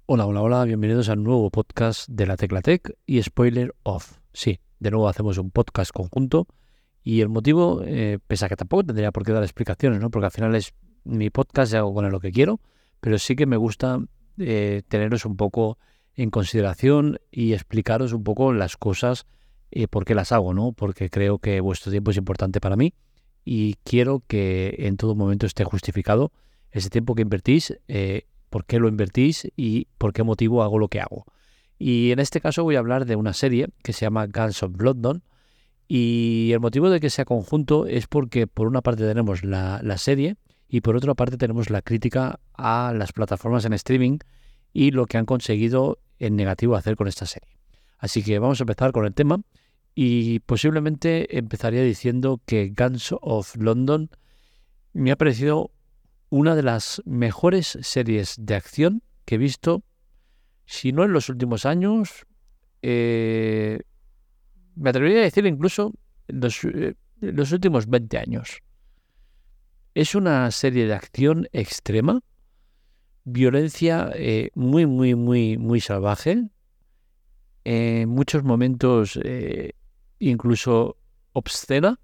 Hola, hola, hola, bienvenidos al nuevo podcast de la Tecla Tech y Spoiler Off. Sí, de nuevo hacemos un podcast conjunto y el motivo, pese a que tampoco tendría por qué dar explicaciones, ¿no? Porque al final es mi podcast y hago con él lo que quiero, pero sí que me gusta teneros un poco en consideración y explicaros un poco las cosas, por qué las hago, ¿no? Porque creo que vuestro tiempo es importante para mí y quiero que en todo momento esté justificado ese tiempo que invertís, por qué lo invertís y por qué motivo hago lo que hago. Y en este caso voy a hablar de una serie que se llama Guns of London y el motivo de que sea conjunto es porque por una parte tenemos la serie y por otra parte tenemos la crítica a las plataformas en streaming y lo que han conseguido en negativo hacer con esta serie. Así que vamos a empezar con el tema y posiblemente empezaría diciendo que Guns of London me ha parecido una de las mejores series de acción que he visto, si no en los últimos años, me atrevería a decir incluso los últimos 20 años. Es una serie de acción extrema, violencia muy, muy, muy, muy salvaje, en muchos momentos incluso obscena,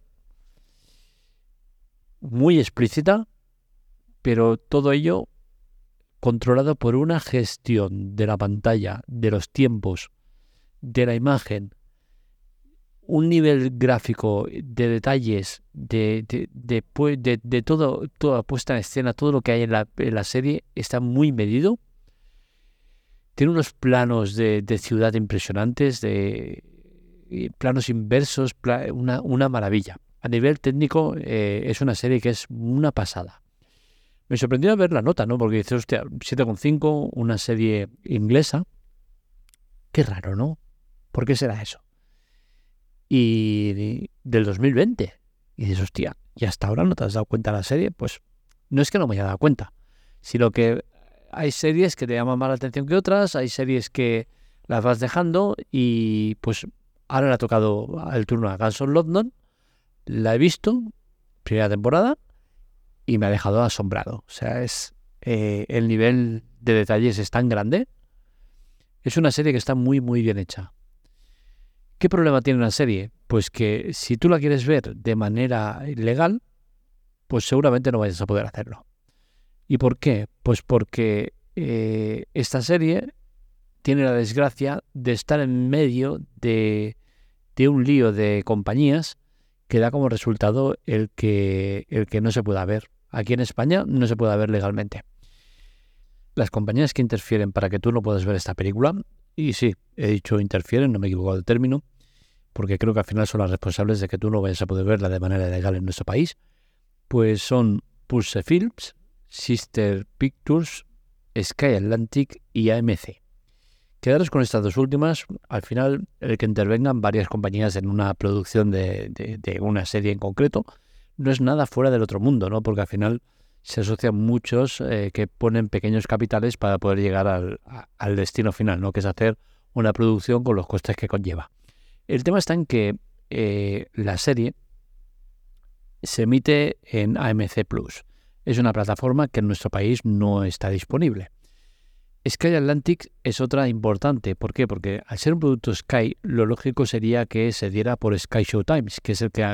muy explícita, pero todo ello controlado por una gestión de la pantalla, de los tiempos, de la imagen, un nivel gráfico de detalles, de todo, toda puesta en escena, todo lo que hay en la serie está muy medido. Tiene unos planos de ciudad impresionantes, de planos inversos, una maravilla. A nivel técnico es una serie que es una pasada. Me sorprendió ver la nota, ¿no? Porque dices, hostia, 7,5, una serie inglesa. Qué raro, ¿no? ¿Por qué será eso? Y del 2020. Y dices, hostia, ¿y hasta ahora no te has dado cuenta de la serie? Pues no es que no me haya dado cuenta, sino que hay series que te llaman más la atención que otras, hay series que las vas dejando y pues ahora le ha tocado el turno a Guns of London, la he visto, primera temporada, y me ha dejado asombrado. O sea, el nivel de detalles es tan grande. Es una serie que está muy, muy bien hecha. ¿Qué problema tiene una serie? Pues que si tú la quieres ver de manera legal, pues seguramente no vayas a poder hacerlo. ¿Y por qué? Pues porque esta serie tiene la desgracia de estar en medio de un lío de compañías que da como resultado el que no se pueda ver. Aquí en España no se puede ver legalmente. Las compañías que interfieren para que tú no puedas ver esta película, y sí, he dicho interfieren, no me he equivocado del término, porque creo que al final son las responsables de que tú no vayas a poder verla de manera legal en nuestro país, pues son Pulse Films, Sister Pictures, Sky Atlantic y AMC. Quedaros con estas dos últimas, al final el que intervengan varias compañías en una producción de una serie en concreto no es nada fuera del otro mundo, ¿no? Porque al final se asocian muchos que ponen pequeños capitales para poder llegar al destino final, ¿no? Que es hacer una producción con los costes que conlleva. El tema está en que la serie se emite en AMC Plus. Es una plataforma que en nuestro país no está disponible. Sky Atlantic es otra importante. ¿Por qué? Porque al ser un producto Sky, lo lógico sería que se diera por Sky Showtime, que es el que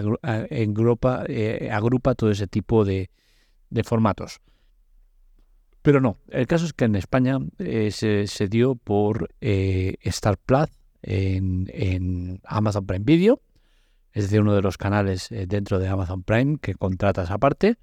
agrupa todo ese tipo de formatos. Pero no, el caso es que en España se dio por Star Plus en Amazon Prime Video, es decir, uno de los canales dentro de Amazon Prime que contratas aparte.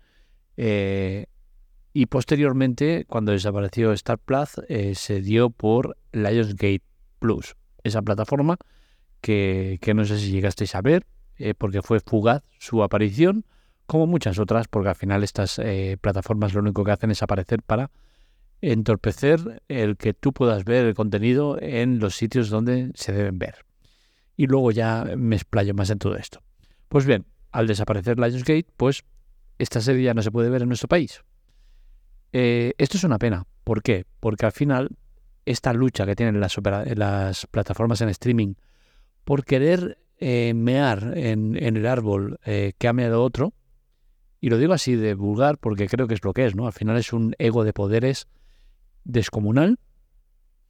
Y posteriormente, cuando desapareció Star Plus, se dio por Lionsgate Plus, esa plataforma que no sé si llegasteis a ver, porque fue fugaz su aparición, como muchas otras, porque al final estas plataformas lo único que hacen es aparecer para entorpecer el que tú puedas ver el contenido en los sitios donde se deben ver. Y luego ya me explayo más en todo esto. Pues bien, al desaparecer Lionsgate, pues esta serie ya no se puede ver en nuestro país. Esto es una pena. ¿Por qué? Porque al final esta lucha que tienen las plataformas en streaming por querer mear en el árbol que ha meado otro, y lo digo así de vulgar porque creo que es lo que es, ¿no? Al final es un ego de poderes descomunal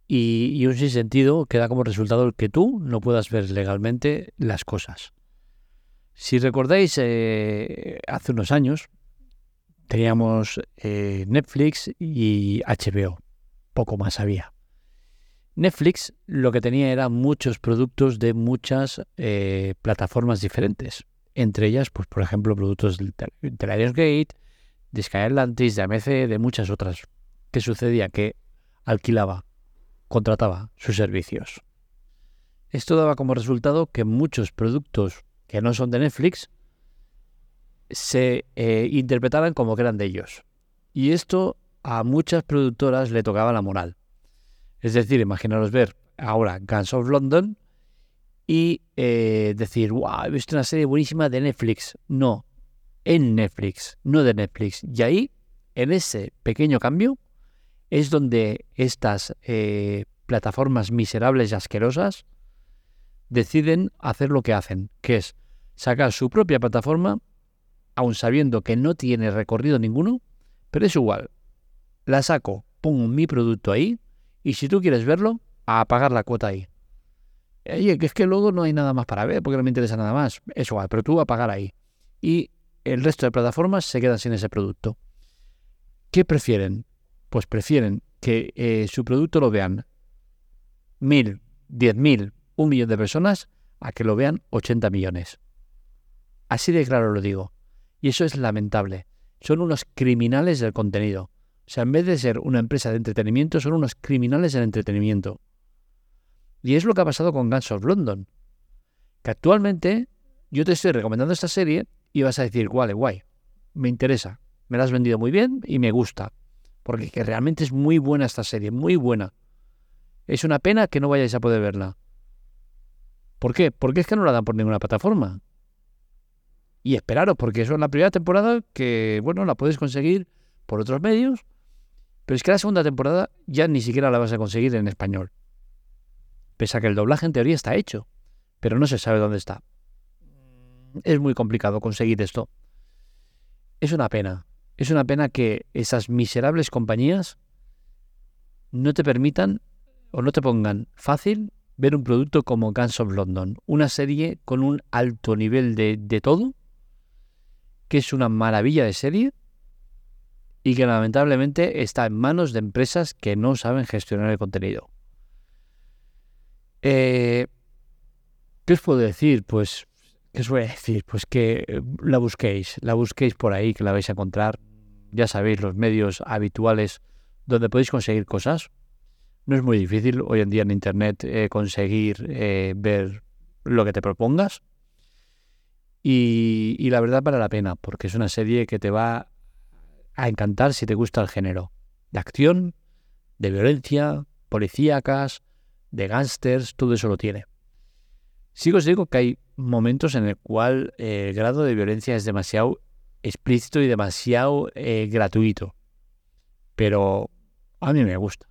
y un sinsentido que da como resultado el que tú no puedas ver legalmente las cosas. Si recordáis, hace unos años teníamos Netflix y HBO, poco más había. Netflix lo que tenía era muchos productos de muchas plataformas diferentes. Entre ellas, pues por ejemplo, productos de Lionsgate, de Sky Atlantis, de AMC, de muchas otras. ¿Qué sucedía? Que alquilaba, contrataba sus servicios. Esto daba como resultado que muchos productos que no son de Netflix se interpretaran como que eran de ellos. Y esto a muchas productoras le tocaba la moral. Es decir, imaginaros ver ahora Gangs of London y decir, wow, he visto una serie buenísima de Netflix. No, en Netflix, no de Netflix. Y ahí, en ese pequeño cambio, es donde estas plataformas miserables y asquerosas deciden hacer lo que hacen, que es sacar su propia plataforma, aun sabiendo que no tiene recorrido ninguno, pero es igual. La saco, pongo mi producto ahí, y si tú quieres verlo, a pagar la cuota ahí. Oye, que es que luego no hay nada más para ver, porque no me interesa nada más. Es igual, pero tú a pagar ahí. Y el resto de plataformas se quedan sin ese producto. ¿Qué prefieren? Pues prefieren que su producto lo vean 1.000, 10.000, 1.000.000 de personas a que lo vean 80 millones. Así de claro lo digo. Y eso es lamentable. Son unos criminales del contenido. O sea, en vez de ser una empresa de entretenimiento, son unos criminales del entretenimiento. Y es lo que ha pasado con Gangs of London. Que actualmente yo te estoy recomendando esta serie y vas a decir, guay, me interesa. Me la has vendido muy bien y me gusta. Porque que realmente es muy buena esta serie, muy buena. Es una pena que no vayáis a poder verla. ¿Por qué? Porque es que no la dan por ninguna plataforma. Y esperaros, porque eso es la primera temporada que, bueno, la puedes conseguir por otros medios. Pero es que la segunda temporada ya ni siquiera la vas a conseguir en español. Pese a que el doblaje en teoría está hecho, pero no se sabe dónde está. Es muy complicado conseguir esto. Es una pena. Es una pena que esas miserables compañías no te permitan o no te pongan fácil ver un producto como Gangs of London. Una serie con un alto nivel de todo, que es una maravilla de serie y que lamentablemente está en manos de empresas que no saben gestionar el contenido. ¿Qué os puedo decir? Pues, ¿qué os voy a decir? Pues que la busquéis por ahí, que la vais a encontrar. Ya sabéis, los medios habituales donde podéis conseguir cosas. No es muy difícil hoy en día en Internet conseguir ver lo que te propongas. Y la verdad vale la pena, porque es una serie que te va a encantar si te gusta el género de acción, de violencia, policíacas, de gángsters, todo eso lo tiene. Sí que os digo que hay momentos en el cual el grado de violencia es demasiado explícito y demasiado gratuito, pero a mí me gusta.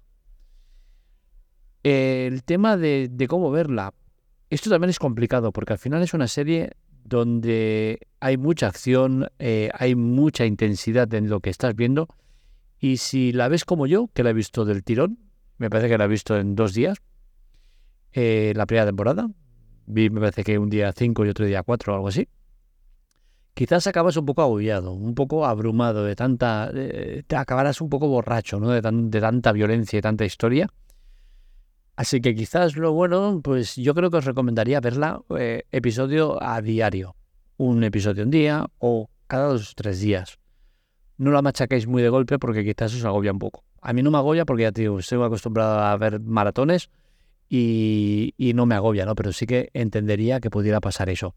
El tema de cómo verla, esto también es complicado, porque al final es una serie donde hay mucha acción, hay mucha intensidad en lo que estás viendo, y si la ves como yo, que la he visto del tirón, me parece que la he visto en 2 días, la primera temporada, vi me parece que un día 5 y otro día 4 o algo así, quizás acabas un poco agobiado, un poco abrumado de tanta, te acabarás un poco borracho, ¿no? de tanta violencia y tanta historia. Así que quizás lo bueno, pues yo creo que os recomendaría verla episodio a diario. Un episodio un día o cada 2 o 3 días. No la machaquéis muy de golpe porque quizás os agobia un poco. A mí no me agobia porque ya te digo, estoy acostumbrado a ver maratones y no me agobia, ¿no? Pero sí que entendería que pudiera pasar eso.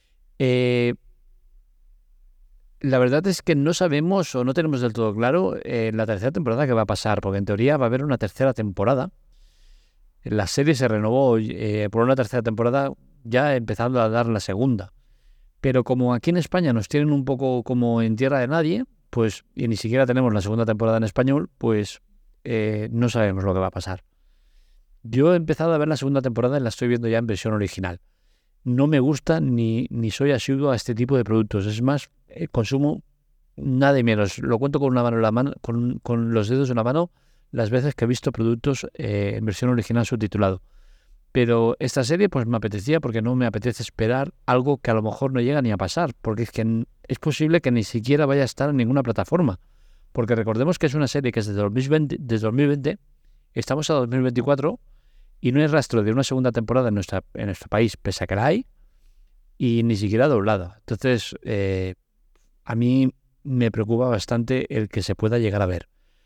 La verdad es que no sabemos o no tenemos del todo claro en la tercera temporada qué va a pasar, porque en teoría va a haber una tercera temporada. La serie se renovó por una tercera temporada, ya empezando a dar la segunda. Pero como aquí en España nos tienen un poco como en tierra de nadie, pues y ni siquiera tenemos la segunda temporada en español, pues no sabemos lo que va a pasar. Yo he empezado a ver la segunda temporada y la estoy viendo ya en versión original. No me gusta ni soy asiduo a este tipo de productos. Es más, consumo nada y menos. Lo cuento con una mano en la mano, con los dedos de una mano, las veces que he visto productos en versión original subtitulado. Pero esta serie pues me apetecía porque no me apetece esperar algo que a lo mejor no llega ni a pasar, porque es que es posible que ni siquiera vaya a estar en ninguna plataforma. Porque recordemos que es una serie que es desde 2020, estamos a 2024 y no hay rastro de una segunda temporada en nuestro país, pese a que la hay, y ni siquiera doblada. Entonces, a mí me preocupa bastante el que se pueda llegar a ver.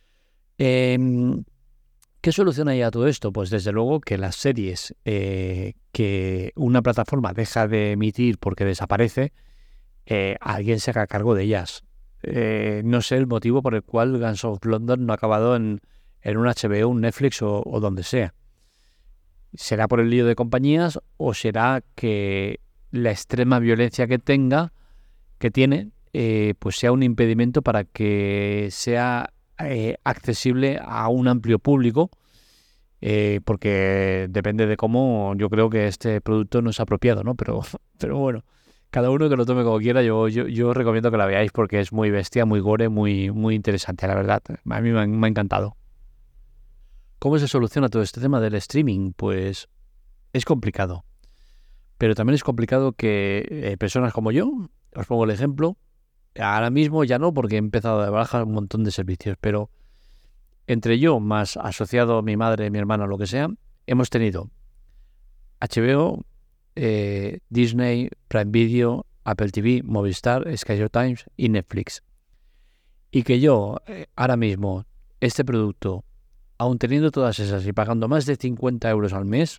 ¿Qué solución hay a todo esto? Pues desde luego que las series que una plataforma deja de emitir porque desaparece, alguien se haga cargo de ellas. No sé el motivo por el cual Gangs of London no ha acabado en un HBO, un Netflix o donde sea. ¿Será por el lío de compañías o será que la extrema violencia que tiene, pues sea un impedimento para que sea accesible a un amplio público? Porque depende de cómo, yo creo que este producto no es apropiado, ¿no? Pero bueno, cada uno que lo tome como quiera. Yo recomiendo que la veáis porque es muy bestia, muy gore, muy, muy interesante, la verdad. A mí me ha encantado. ¿Cómo se soluciona todo este tema del streaming? Pues es complicado. Pero también es complicado que personas como yo, os pongo el ejemplo, ahora mismo ya no, porque he empezado a bajar un montón de servicios, pero entre yo, más asociado mi madre, mi hermana, lo que sea, hemos tenido HBO, Disney, Prime Video, Apple TV, Movistar, Sky Times y Netflix. Y que yo, ahora mismo, este producto, aun teniendo todas esas y pagando más de 50 euros al mes,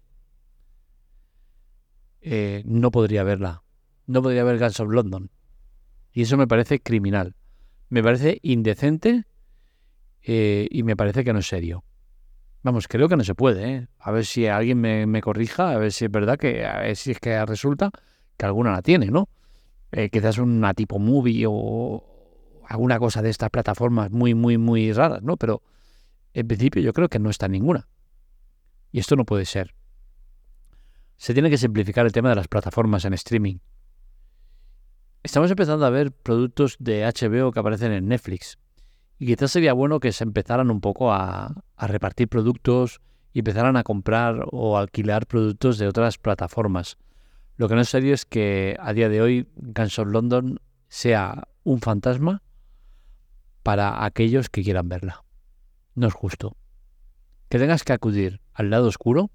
no podría verla. No podría ver Gangs of London. Y eso me parece criminal. Me parece indecente y me parece que no es serio. Vamos, creo que no se puede, ¿eh? A ver si alguien me corrija, a ver si es verdad a ver si es que resulta que alguna la tiene, ¿no? Quizás una tipo movie o alguna cosa de estas plataformas muy, muy, muy raras, ¿no? Pero en principio yo creo que no está ninguna. Y esto no puede ser. Se tiene que simplificar el tema de las plataformas en streaming. Estamos empezando a ver productos de HBO que aparecen en Netflix. Y quizás sería bueno que se empezaran un poco a repartir productos y empezaran a comprar o alquilar productos de otras plataformas. Lo que no es serio es que a día de hoy Gangs of London sea un fantasma para aquellos que quieran verla. No es justo. Que tengas que acudir al lado oscuro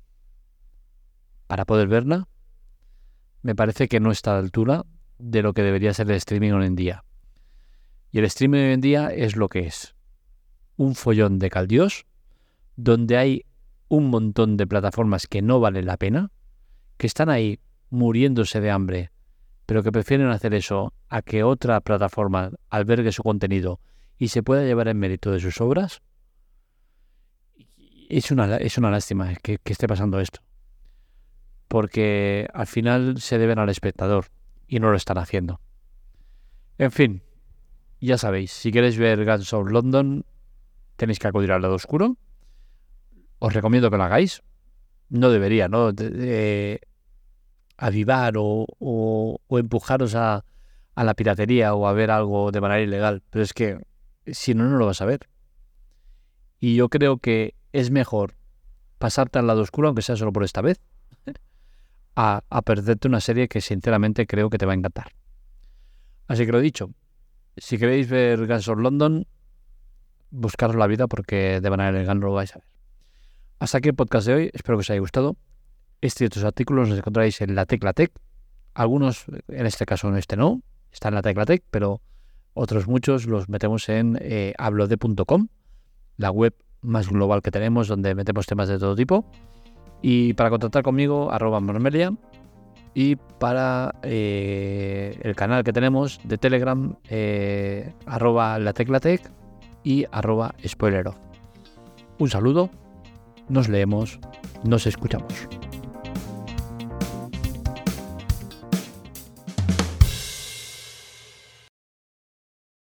para poder verla, me parece que no está a la altura de lo que debería ser el streaming hoy en día. Y el streaming hoy en día es lo que es. Un follón de caldios, donde hay un montón de plataformas que no valen la pena, que están ahí muriéndose de hambre, pero que prefieren hacer eso a que otra plataforma albergue su contenido y se pueda llevar en mérito de sus obras. Es una lástima que esté pasando esto. Porque al final se deben al espectador y no lo están haciendo. En fin, ya sabéis, si queréis ver Gangs of London, tenéis que acudir al lado oscuro. Os recomiendo que lo hagáis. No debería, ¿no? Avivar o empujaros a la piratería o a ver algo de manera ilegal. Pero es que si no, no lo vas a ver. Y yo creo que es mejor pasarte al lado oscuro, aunque sea solo por esta vez, a perderte una serie que sinceramente creo que te va a encantar. Así que lo dicho, si queréis ver Gangs of London, buscaros la vida porque de manera legal no lo vais a ver. Hasta aquí el podcast de hoy, espero que os haya gustado. Este y otros artículos los encontráis en La Tecla Tech. Algunos, en este caso este no, está en La Tecla Tech, pero otros muchos los metemos en hablode.com, la web más global que tenemos, donde metemos temas de todo tipo. Y para contactar conmigo, @Marmelia. Y para el canal que tenemos de Telegram, @lateclatec y @spoileroff. Un saludo, nos leemos, nos escuchamos.